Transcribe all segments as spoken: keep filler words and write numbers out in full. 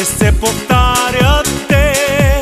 не се повтарят те.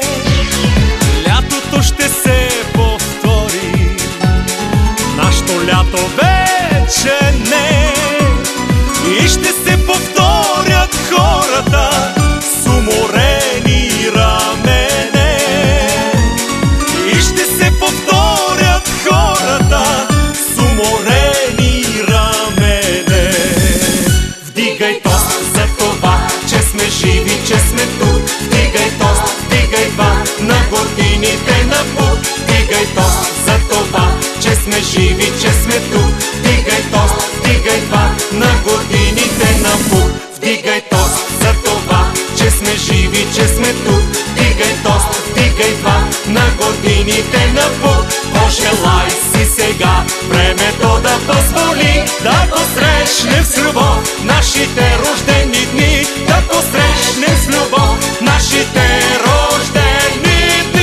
Лятото ще се повтори, нашето лято вече не. И ще се повторят хората с уморени рамене. И ще се повторят хората с уморени рамене. Вдигай тост за това, че сме живи, че сме тук. Вдигай тост, вдигай два на годините напук. Вдигай тост за това, че сме живи, че сме тук. Вдигай тост, вдигай два на годините напук. Вдигай тост за това, че сме живи, че сме тук. Вдигай тост, вдигай два на годините напук. Пожелай си сега времето да позволи да посрещнем с любов нашите рождени дни. Да посрещнем с любов нашите рождени дни.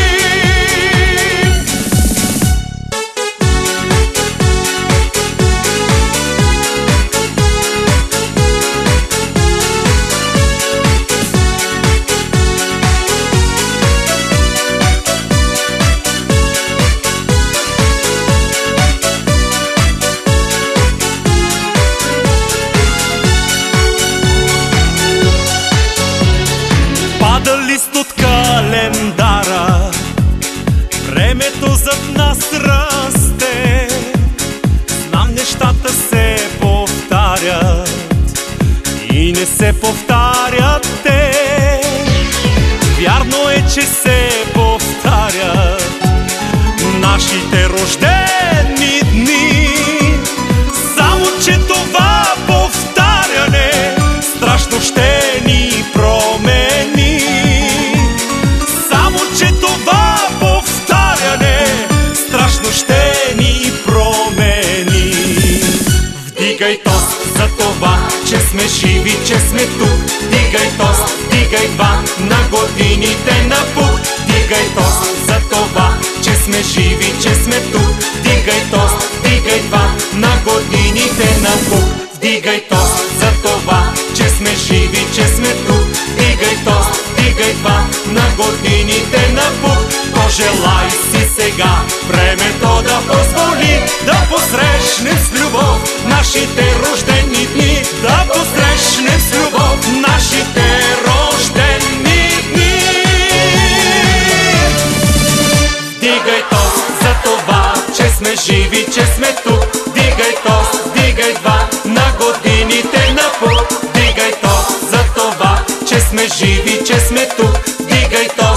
Пада лист от календара, времето зад нас расте. Знам, нещата се повтарят и не се повтарят те. Вярно е, че се повтарят нашите рождени дни. Само че това повтаряне страшно ще ни промени. Само че това повтаряне страшно ще ни промени. Вдигай тост за това, че сме живи, че сме тук. Вдигай тост, вдигай два на годините напук. Вдигай тост за това, че сме живи, че сме тук. Вдигай тост, вдигай два на годините напук. Вдигай тост за това, че сме живи, че сме тук. Вдигай тост, вдигай два на годините напук. Пожелай си сега времето да позволи да посрещнем с любов нашите рождени дни. Да посрещнем с любов нашите рождени дни. Вдигай тост за това, че сме живи, че сме тук. Вдигай тост, вдигай два на годините напук. Вдигай тост за това, че сме живи, че сме тук. Вдигай тост.